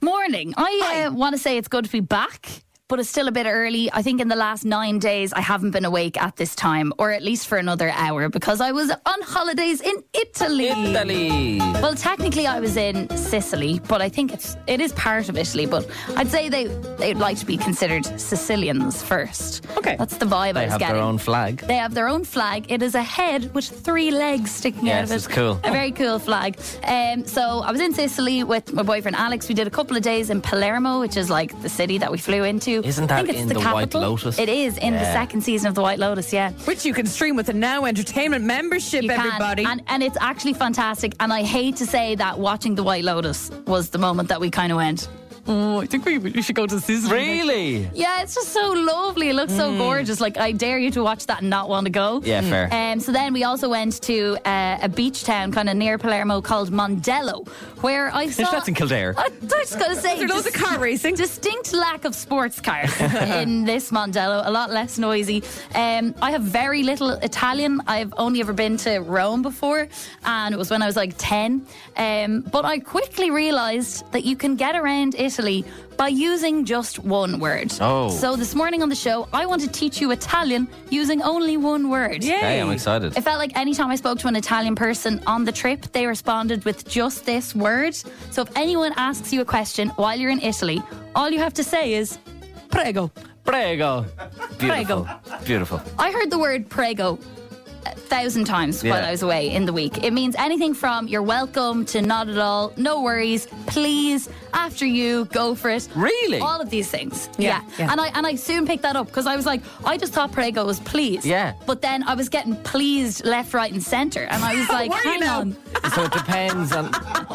Morning. I want to say it's good to be back, but it's still a bit early. I think in the last 9 days I haven't been awake at this time, or at least for another hour, because I was on holidays in Italy. Well, technically I was in Sicily, but I think it is part of Italy, but I'd say they'd like to be considered Sicilians first. Okay. That's the vibe I was getting. They have their own flag. They have their own flag. It is a head with 3 legs sticking out of it. Yes, it's cool. A very cool flag. So I was in Sicily with my boyfriend Alex. We did a couple of days in Palermo, which is like the city that we flew into. Isn't that in the White Lotus? It is in the second season of the White Lotus, yeah. Which you can stream with the Now Entertainment membership, You can. everybody. And it's actually fantastic. And I hate to say that watching the White Lotus was the moment that we kind of went, oh, I think we should go to Sicily. Really? Yeah, it's just so lovely. It looks so gorgeous. Like, I dare you to watch that and not want to go. Yeah, fair. So then we also went to a beach town kind of near Palermo called Mondello, where I saw... That's in Kildare. I just got to say... There's loads of car racing. Distinct lack of sports cars in this Mondello. A lot less noisy. I have very little Italian. I've only ever been to Rome before, and it was when I was like 10. But I quickly realised that you can get around Italy by using just one word. Oh. So this morning on the show, I want to teach you Italian using only one word. Yay. Hey, I'm excited. It felt like any time I spoke to an Italian person on the trip, they responded with just this word. So if anyone asks you a question while you're in Italy, all you have to say is prego. Prego. Beautiful. Prego. Beautiful. I heard the word prego 1,000 times while I was away in the week. It means anything from you're welcome to not at all, no worries, please, after you, go for it. Really? All of these things. Yeah. And I soon picked that up because I was like, I just thought prego was please. Yeah. But then I was getting pleased left, right and centre. And I was like, Were you hang now? on. So it depends on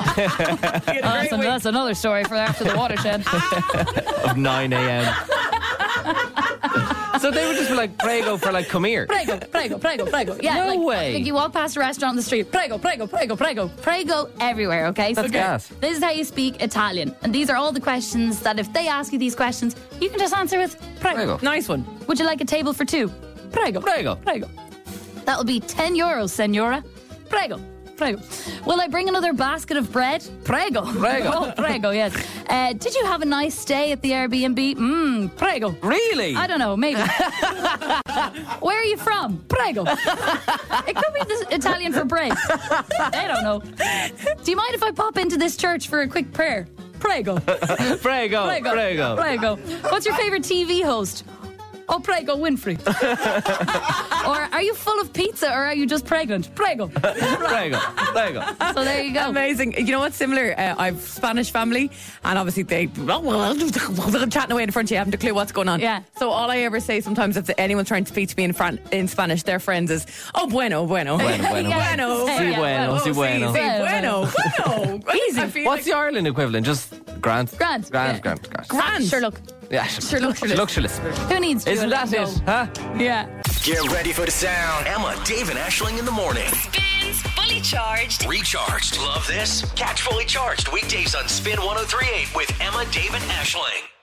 That's another story for after the watershed. of 9 a.m. So they would just be like, prego for like, come here. Prego, prego, prego, prego. Yeah, No like, way. Like you walk past a restaurant on the street, prego, prego, prego, prego. Prego everywhere, okay? That's gas. This is how you speak Italian. And these are all the questions that if they ask you these questions, you can just answer with prego. Prego. Nice one. Would you like a table for 2? Prego. Prego. Prego. That'll be €10, senora. Prego. Prego. Will I bring another basket of bread? Prego. Prego. Oh, prego, yes. Did you have a nice stay at the Airbnb? Prego. Really? I don't know, maybe. Where are you from? Prego. It could be this Italian for bread. I don't know. Do you mind if I pop into this church for a quick prayer? Prego. Prego. Prego. Prego. Prego. What's your favourite TV host? Oh, prego, Winfrey. Or are you full of pizza or are you just pregnant? Prego. Prego. Prego. So there you go. Amazing. You know what's similar? I've Spanish family, and obviously they're chatting away in front of you, haven't a clue what's going on. Yeah. So all I ever say sometimes if anyone's trying to speak to me in Spanish, their friends is, oh, bueno, bueno. Bueno, bueno. Yeah. Bueno. Yeah, Si yeah, bueno, si Oh, bueno. si, bueno. Bueno. Easy. I feel What's the Ireland equivalent? Just grand? Grand. Grand, Yeah. grand, grand. Grand. Sure, look. Yeah, Sure, look. Luxurious. Who needs to? Isn't that it? Huh? Yeah. Get ready for the sound. Emma, Dave, and Ashling in the morning. Spins Fully Charged. Recharged. Love this? Catch Fully Charged weekdays on Spin 103.8 with Emma, Dave, and Ashling.